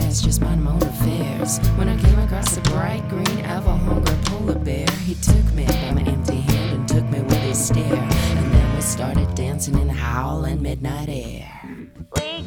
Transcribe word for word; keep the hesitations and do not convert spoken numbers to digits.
cares, just mind my own affairs. When I came across a bright green apple hungry polar bear, he took me by my empty hand and took me with his stare. And then we started dancing in the howling midnight air. We